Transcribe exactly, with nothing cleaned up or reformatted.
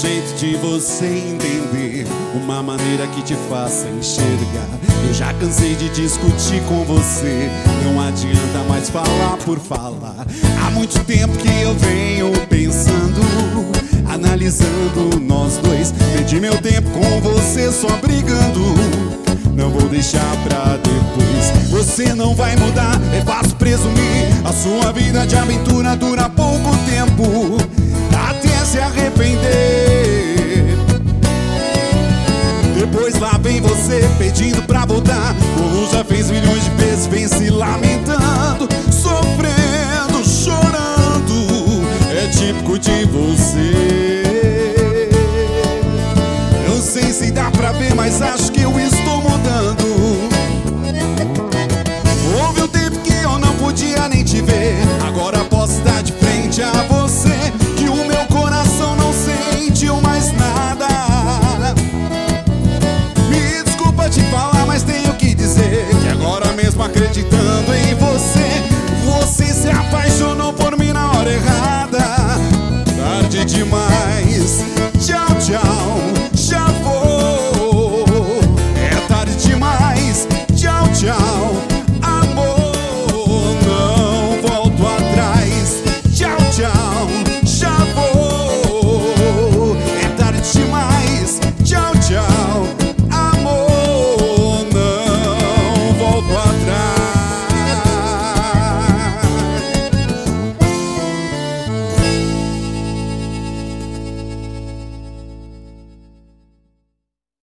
jeito de você entender, uma maneira que te faça enxergar. Eu já cansei de discutir com você, não adianta mais falar por falar. Há muito tempo que eu venho pensando, analisando nós dois. Perdi meu tempo com você só brigando, não vou deixar pra depois. Você não vai mudar, é fácil presumir. A sua vida de aventura dura pouco tempo, até se arrepender. Depois lá vem você pedindo pra voltar, como já fez milhões de vezes, vem se lamentando.